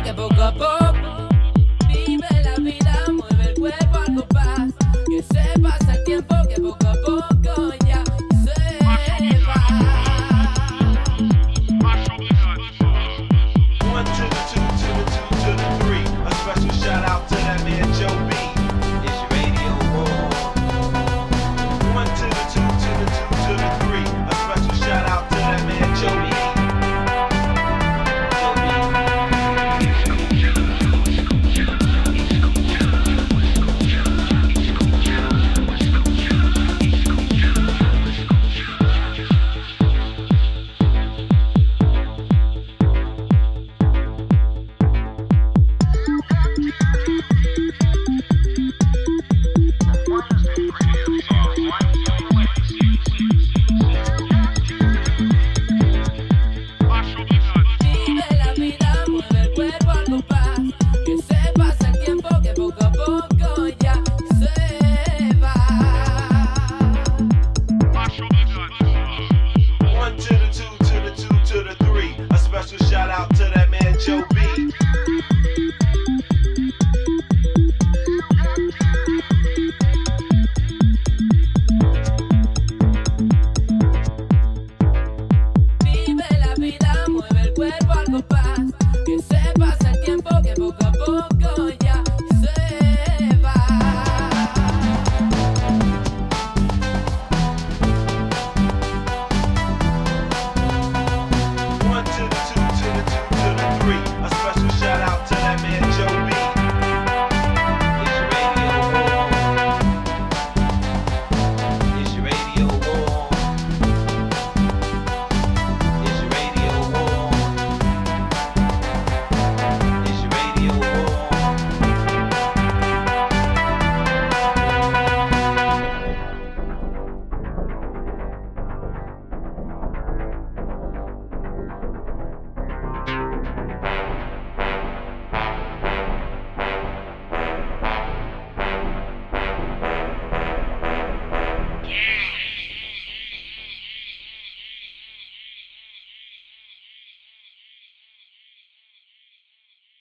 que poco a poco vive la vida, mueve el cuerpo al compás. Que se pasa el tiempo, que poco a poco ya se va. 1 to the 2 to the 2 to the 3. A special shout out to that man Joe B. It's your radio world. 1 to the 2 to the 2 to the 3. A special shout out to that man Joe B. Vive la vida, mueve el cuerpo al compás.